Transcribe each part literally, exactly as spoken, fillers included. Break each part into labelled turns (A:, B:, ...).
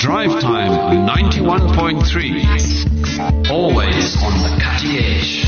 A: Drive Time ninety-one point three. Always on the cutting edge.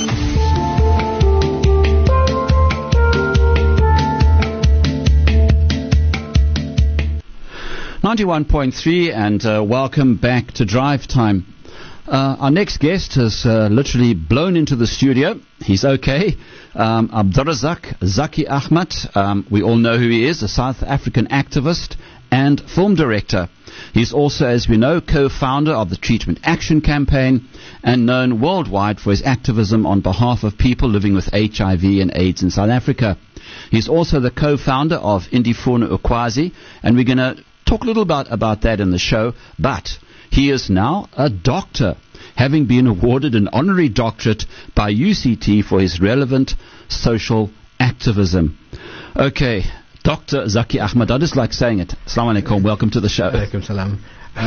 A: ninety-one point three and uh, welcome back to Drive Time. Uh, our next guest has uh, literally blown into the studio. He's okay. Um, Abdurrazak Zaki Ahmed. Um, we all know who he is, a South African activist and film director. He's also, as we know, co-founder of the Treatment Action Campaign and known worldwide for his activism on behalf of people living with H I V and AIDS in South Africa. He's also the co-founder of Indifuna Ukwazi, and we're going to talk a little about, about that in the show. But he is now a doctor, having been awarded an honorary doctorate by U C T for his relevant social activism. Okay, Doctor Zaki Ahmed, I just like saying it. Assalamu alaikum, welcome to the show.
B: Alaikum salam.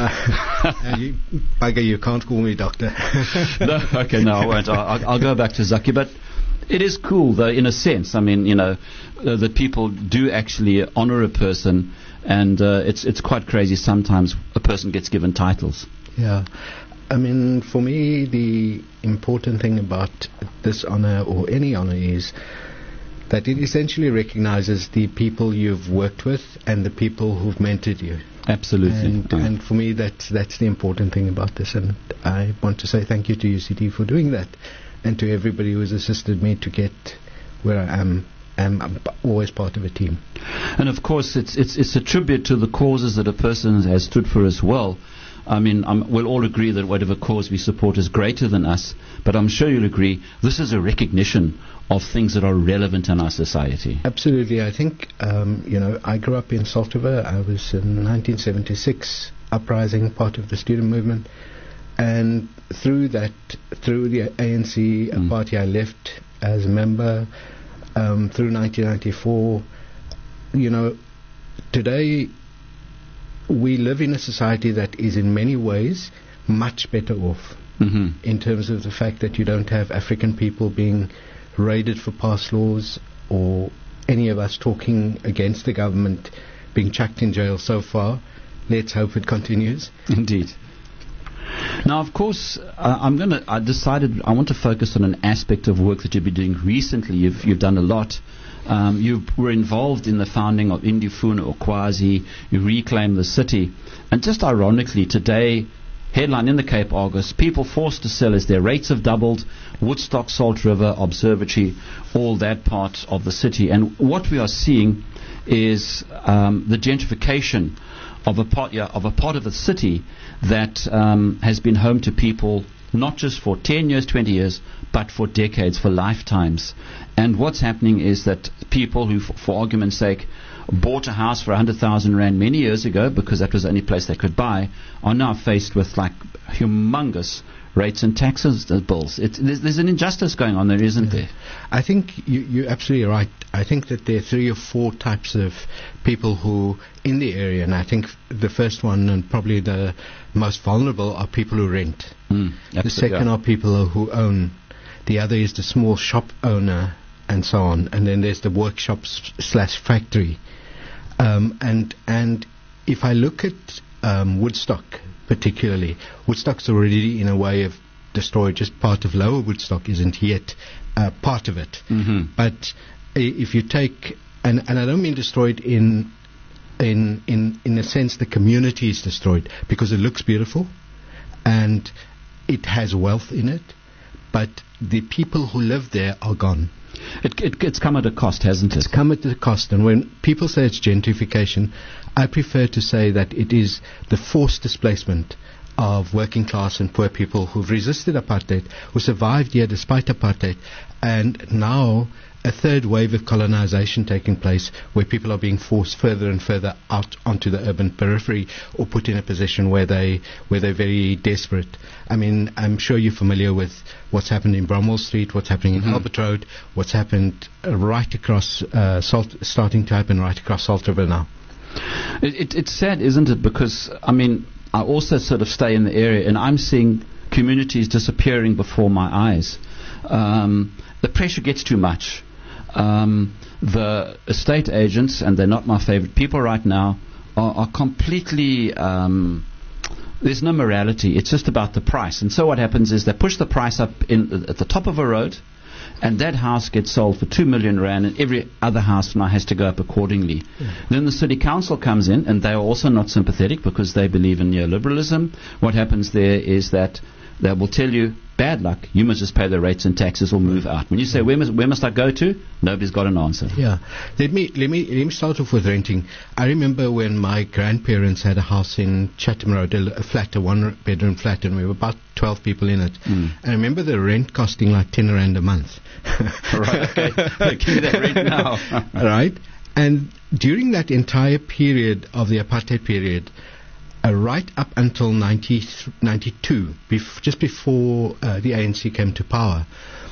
B: Uh, uh, you, Bugger, you can't call me doctor.
A: No, okay, no, I won't. I'll, I'll go back to Zaki, but it is cool, though, in a sense. I mean, you know, uh, that people do actually honor a person, and uh, it's it's quite crazy sometimes a person gets given titles.
B: Yeah. I mean, for me, the important thing about this honor or any honor is that it essentially recognizes the people you've worked with and the people who've mentored you.
A: Absolutely.
B: And,
A: yeah.
B: and for me, that's, that's the important thing about this. And I want to say thank you to U C T for doing that, and to everybody who has assisted me to get where I am. I'm, I'm always part of a team.
A: And of course, it's, it's, it's a tribute to the causes that a person has stood for as well. I mean, um, we'll all agree that whatever cause we support is greater than us, but I'm sure you'll agree this is a recognition of things that are relevant in our society.
B: Absolutely. I think, um, you know, I grew up in Salt River. I was in nineteen seventy-six uprising, part of the student movement, and through that, through the A N C,
A: mm.
B: a party I left as a member, um, through nineteen ninety-four, you know, today we live in a society that is in many ways much better off,
A: mm-hmm.
B: in terms of the fact that you don't have African people being raided for past laws, or any of us talking against the government being chucked in jail so far. Let's hope it continues.
A: Indeed. Now, of course, uh, I'm going to. I decided I want to focus on an aspect of work that you've been doing recently. You've you've done a lot. Um, you were involved in the founding of Indifuna Ukwazi. You reclaimed the city, and just ironically, today, headline in the Cape Argus: people forced to sell as their rates have doubled. Woodstock, Salt River, Observatory, all that part of the city, and what we are seeing is um, the gentrification of a part, yeah, of a part of the city that um, has been home to people not just for ten years, twenty years, but for decades, for lifetimes. And what's happening is that people who, f- for argument's sake, bought a house for one hundred thousand rand many years ago because that was the only place they could buy, are now faced with like humongous rates and taxes uh, bills. It, there's, there's an injustice going on there, isn't
B: yeah.
A: there?
B: I think you, you're absolutely right. I think that there are three or four types of people who in the area, and I think the first one and probably the most vulnerable are people who rent.
A: Mm,
B: the second
A: yeah.
B: are people who own. The other is the small shop owner, and so on. And then there's the workshop s- slash factory. Um, and and if I look at um, Woodstock particularly, Woodstock's already in a way of destroyed. Just part of Lower Woodstock isn't yet uh, part of it.
A: Mm-hmm.
B: But I- if you take, and, and I don't mean destroyed in in in in a sense the community is destroyed, because it looks beautiful and it has wealth in it, but the people who live there are gone.
A: It, it, it's come at a cost, hasn't it?
B: It's come at a cost. And when people say it's gentrification, I prefer to say that it is the forced displacement of working class and poor people who've resisted apartheid, who survived here despite apartheid, and now a third wave of colonization taking place, where people are being forced further and further out onto the urban periphery, or put in a position where they where they're very desperate. I mean, I'm sure you're familiar with what's happened in Bromwell Street, what's happening in
A: Mm-hmm.
B: Albert Road, what's happened uh, right across uh, Salt, starting to happen right across Salt River now.
A: It, it, it's sad, isn't it? Because, I mean, I also sort of stay in the area, and I'm seeing communities disappearing before my eyes. Um, the pressure gets too much. Um, the estate agents, and they're not my favorite people right now, are, are completely... Um, there's no morality. It's just about the price. And so what happens is they push the price up in, at the top of a road, and that house gets sold for two million rand, and every other house now has to go up accordingly. Yeah. Then the city council comes in, and they are also not sympathetic because they believe in neoliberalism. What happens there is that they will tell you, bad luck, you must just pay the rates and taxes or move out. When you say, where must, where must I go to? Nobody's got an answer.
B: Yeah. Let me, let me, let me start off with renting. I remember when my grandparents had a house in Chatham Road, a, a flat, a one-bedroom flat, and we were about twelve people in it. Mm. And I remember the rent costing like ten rand a month.
A: Right, okay. Give me that rent now.
B: Right? And during that entire period of the apartheid period, Uh, right up until ninety, ninety-two, bef- just before uh, the A N C came to power,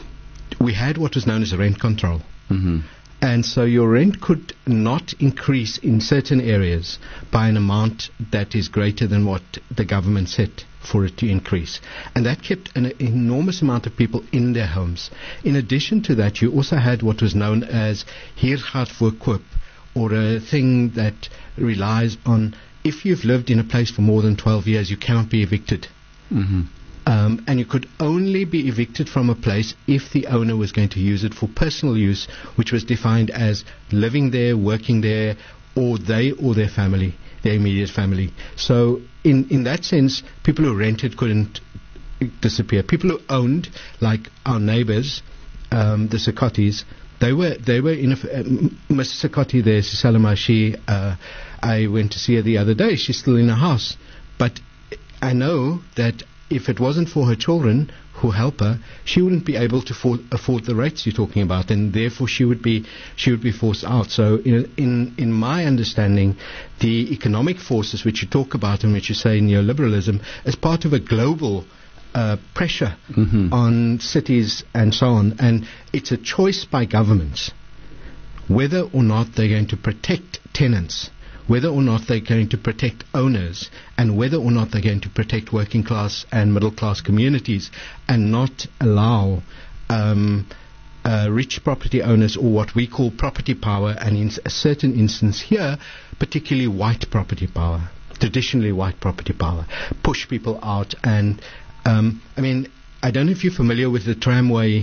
B: we had what was known as rent control. Mm-hmm. And so your rent could not increase in certain areas by an amount that is greater than what the government set for it to increase. And that kept an enormous amount of people in their homes. In addition to that, you also had what was known as hier gaat voorkoop, or a thing that relies on, if you've lived in a place for more than twelve years, you cannot be evicted. Mm-hmm. Um, and you could only be evicted from a place if the owner was going to use it for personal use, which was defined as living there, working there, or they or their family, their immediate family. So in, in that sense, people who rented couldn't disappear. People who owned, like our neighbors, um, the Sakotis, They were they were in a uh, Missus Sakoti there, Sisalama, she uh, I went to see her the other day. She's still in her house, but I know that if it wasn't for her children who help her, she wouldn't be able to for, afford the rates you're talking about, and therefore she would be she would be forced out. So in in in my understanding, the economic forces which you talk about and which you say neoliberalism is part of a global Uh, pressure mm-hmm. on cities and so on, and it's a choice by governments whether or not they're going to protect tenants, whether or not they're going to protect owners, and whether or not they're going to protect working class and middle class communities, and not allow um, uh, rich property owners, or what we call property power, and in a certain instance here, particularly white property power, traditionally white property power, push people out. And Um, I mean, I don't know if you're familiar with the tramway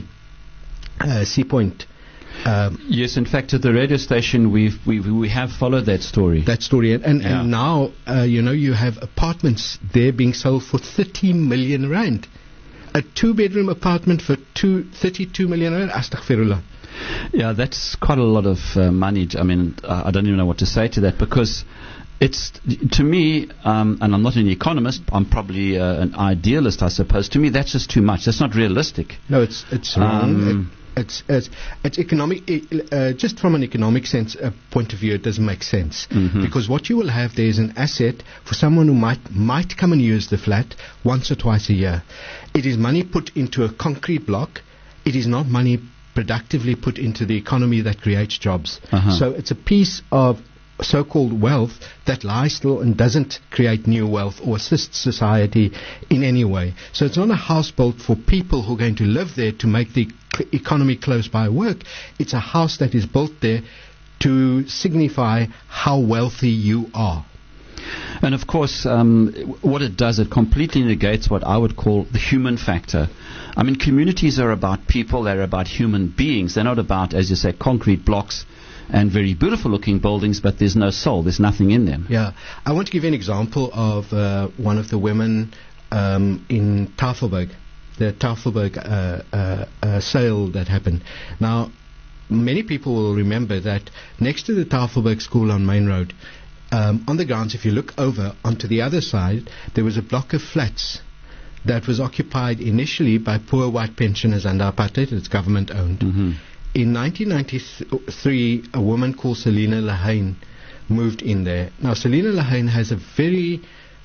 B: uh, Sea Point. Um,
A: yes, in fact, at the radio station, we've, we we have followed that story.
B: That story, and and,
A: yeah. and
B: now uh, you know you have apartments there being sold for thirty million rand. A two-bedroom apartment for two, thirty-two million rand. Astaghfirullah.
A: Yeah, that's quite a lot of uh, money. I mean, uh, I don't even know what to say to that, because it's, to me, um, and I'm not an economist, I'm probably uh, an idealist, I suppose. To me, that's just too much. That's not realistic.
B: No, it's it's wrong. Um, it, it's, it's it's economic. Uh, just from an economic sense uh, point of view, it doesn't make sense, mm-hmm. because what you will have there is an asset for someone who might might come and use the flat once or twice a year. It is money put into a concrete block. It is not money productively put into the economy that creates jobs. Uh-huh. So it's a piece of so-called wealth that lies still and doesn't create new wealth or assist society in any way. So it's not a house built for people who are going to live there to make the c- economy close by work. It's a house that is built there to signify how wealthy you are.
A: And of course, um, what it does, it completely negates what I would call the human factor. I mean, communities are about people, they're about human beings. They're not about, as you say, concrete blocks and very beautiful looking buildings, but there's no soul, there's nothing in them.
B: Yeah. I want to give you an example of uh, one of the women um, in Tafelberg, the Tafelberg uh, uh, uh, sale that happened. Now, many people will remember that next to the Tafelberg school on Main Road, um, on the grounds, if you look over onto the other side, there was a block of flats that was occupied initially by poor white pensioners under apartheid. It's government owned. Mm-hmm. In nineteen ninety-three, a woman called Selina Lahane moved in there. Now, Selina Lahane has a very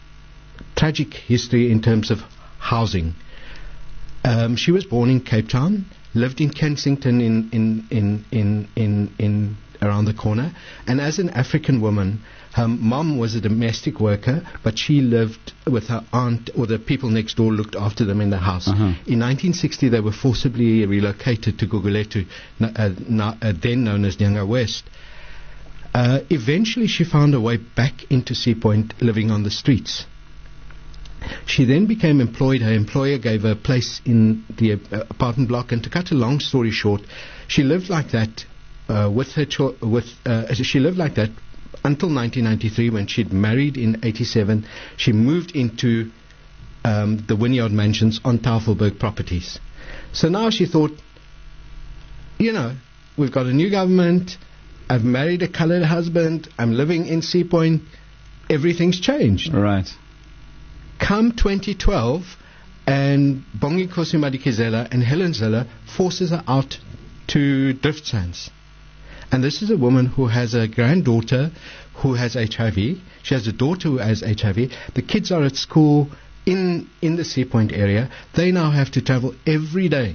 B: tragic history in terms of housing. Um, she was born in Cape Town, lived in Kensington in, in, in, in, in, in around the corner, and as an African woman, her mum was a domestic worker, but she lived with her aunt, or the people next door looked after them in the house. Uh-huh. In nineteen sixty, they were forcibly relocated to Gugulethu, uh, uh, then known as Nyanga West. Uh, eventually, she found her way back into Sea Point, living on the streets. She then became employed. Her employer gave her a place in the uh, apartment block, and to cut a long story short, she lived like that uh, with her cho- with uh, she lived like that until nineteen ninety-three, when she'd married in eighty-seven. She moved into um, the Wynyard Mansions on Tafelberg Properties. So now she thought, you know, we've got a new government. I've married a coloured husband. I'm living in Sea Point. Everything's changed.
A: Right.
B: Come twenty twelve, and Bongi Nkosi Madikizela and Helen Zille forces her out to Driftsands. And this is a woman who has a granddaughter who has H I V. She has a daughter who has H I V. The kids are at school in, in the Sea Point area. They now have to travel every day.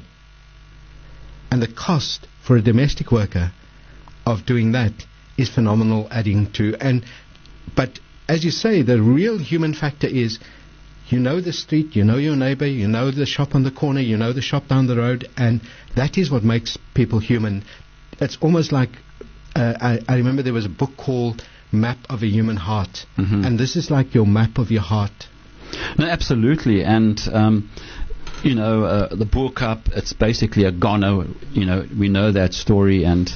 B: And the cost for a domestic worker of doing that is phenomenal, adding to... and But as you say, the real human factor is... You know the street, you know your neighbor, you know the shop on the corner, you know the shop down the road, and that is what makes people human. It's almost like, uh, I, I remember there was a book called Map of a Human Heart,
A: mm-hmm.
B: and this is like your map of your heart.
A: No, absolutely, and um, you know, uh, the Boer Cup, it's basically a goner, you know, we know that story, and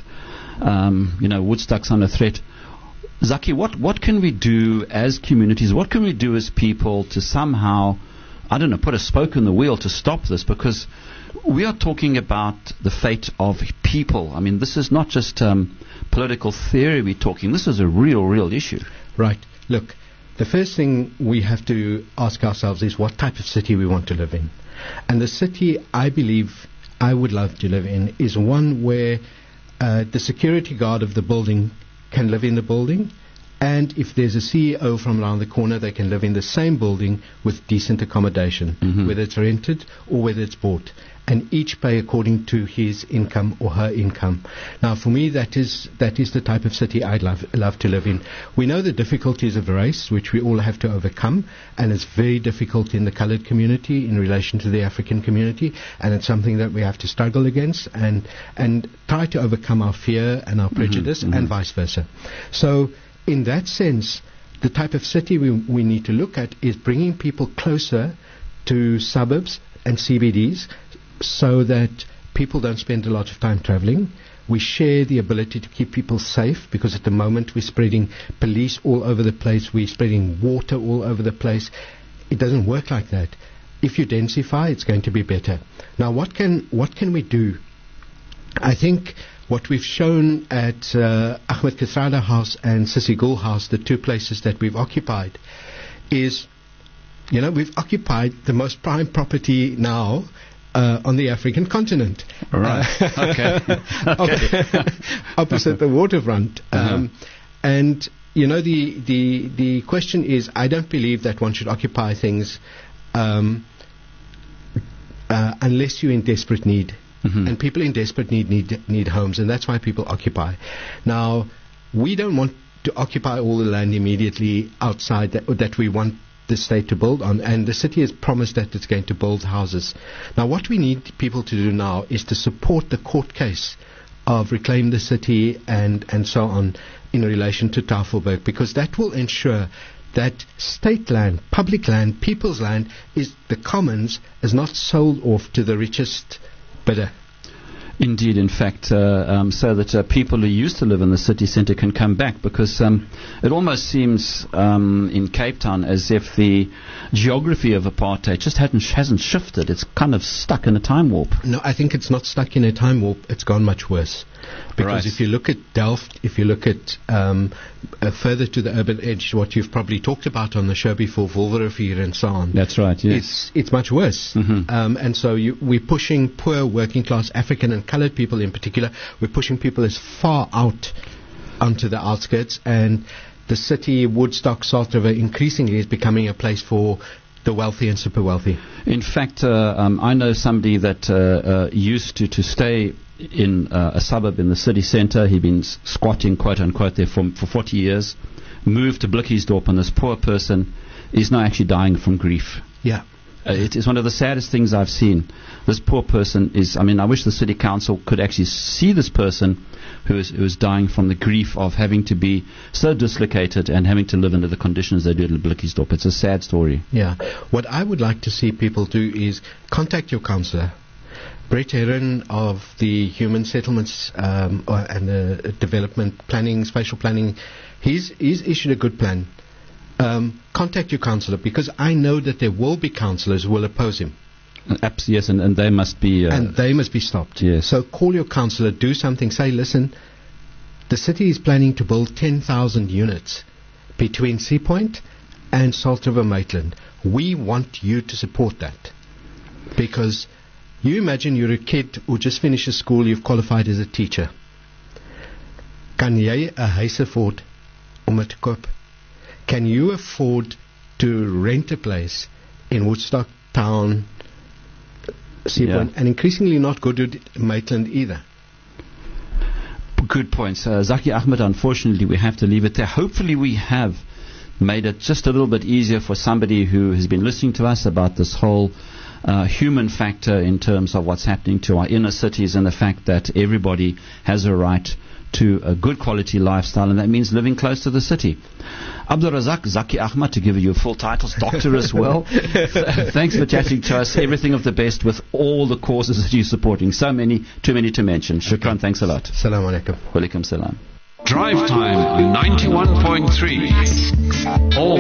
A: um, you know, Woodstock's under threat. Zaki, what, what can we do as communities, what can we do as people to somehow, I don't know, put a spoke in the wheel to stop this? Because we are talking about the fate of people. I mean, this is not just um, political theory we're talking. This is a real, real issue.
B: Right. Look, the first thing we have to ask ourselves is what type of city we want to live in. And the city I believe I would love to live in is one where uh, the security guard of the building can live in the building, and if there's a C E O from around the corner, they can live in the same building with decent accommodation,
A: mm-hmm.
B: whether it's rented or whether it's bought, and each pay according to his income or her income. Now, for me, that is that is the type of city I'd love, love to live in. We know the difficulties of race, which we all have to overcome, and it's very difficult in the coloured community in relation to the African community, and it's something that we have to struggle against and and try to overcome our fear and our prejudice,
A: mm-hmm.
B: and vice versa. So, in that sense, the type of city we, we need to look at is bringing people closer to suburbs and C B Ds, so that people don't spend a lot of time travelling. We share the ability to keep people safe, because at the moment we're spreading police all over the place, we're spreading water all over the place. It doesn't work like that. If you densify, it's going to be better. Now, what can what can we do? I think what we've shown at uh, Ahmed Kathrada House and Sissy Gul House, the two places that we've occupied, is, you know, we've occupied the most prime property now Uh, on the African continent.
A: Right.
B: Uh,
A: okay. okay.
B: Opposite the waterfront.
A: Uh-huh.
B: Um, and, you know, the, the, the question is, I don't believe that one should occupy things um, uh, unless you're in desperate need.
A: Mm-hmm.
B: And people in desperate need, need need homes, and that's why people occupy. Now, we don't want to occupy all the land immediately outside that, that we want the state to build on, and the city has promised that it's going to build houses. Now, what we need people to do now is to support the court case of Reclaim the City and, and so on in relation to Tafelberg, because that will ensure that state land, public land, people's land, is the commons, is not sold off to the richest bidder.
A: Indeed, in fact, uh, um, so that uh, people who used to live in the city centre can come back, because um, it almost seems um, in Cape Town as if the geography of apartheid just hadn't sh- hasn't shifted. It's kind of stuck in a time warp.
B: No, I think it's not stuck in a time warp. It's gone much worse. Because
A: Right.
B: if you look at Delft, if you look at um, uh, further to the urban edge, what you've probably talked about on the show before, Wolverivier and so on.
A: That's right, yes.
B: It's it's much worse.
A: Mhm.
B: Um, and so you, we're pushing poor working class African and coloured people in particular, we're pushing people as far out onto the outskirts, and the city, Woodstock, Salt River, increasingly is becoming a place for the wealthy and super wealthy.
A: In fact, uh, um, I know somebody that uh, uh, used to, to stay in uh, a suburb in the city centre. He'd been s- squatting, quote unquote, there for, for forty years, moved to Blikkiesdorp, and this poor person is now actually dying from grief.
B: Yeah.
A: Uh, it is one of the saddest things I've seen. This poor person is, I mean, I wish the city council could actually see this person who is, who is dying from the grief of having to be so dislocated and having to live under the conditions they do at Blikkiesdorp. It's a sad story.
B: Yeah. What I would like to see people do is contact your councillor. Brett Heron of the Human Settlements um, uh, and the Development Planning, Spatial Planning, he's, he's issued a good plan. Um, contact your councillor, because I know that there will be councillors who will oppose him.
A: Abs- yes, and, and they must be... Uh,
B: and they must be stopped.
A: Yes.
B: So call your councillor, do something, say, listen, the city is planning to build ten thousand units between Sea Point and Salt River Maitland. We want you to support that. Because you imagine you're a kid who just finishes school, you've qualified as a teacher. Kan jy 'n huis afford om het te koop? Can you afford to rent a place in Woodstock Town, Sea Point, yeah. and increasingly not go to Maitland either?
A: Good points. Uh, Zaki Ahmed, unfortunately, we have to leave it there. Hopefully we have made it just a little bit easier for somebody who has been listening to us about this whole uh, human factor in terms of what's happening to our inner cities and the fact that everybody has a right to a good quality lifestyle, and that means living close to the city. Abdul Razak Zaki Ahmed, to give you full titles, doctor as well. Thanks for chatting to us. Everything of the best with all the causes that you're supporting. So many, too many to mention. Shukran, okay. Thanks a lot.
B: Salam alaikum.
A: Walaikum salam.
C: Drive Time ninety-one point three. All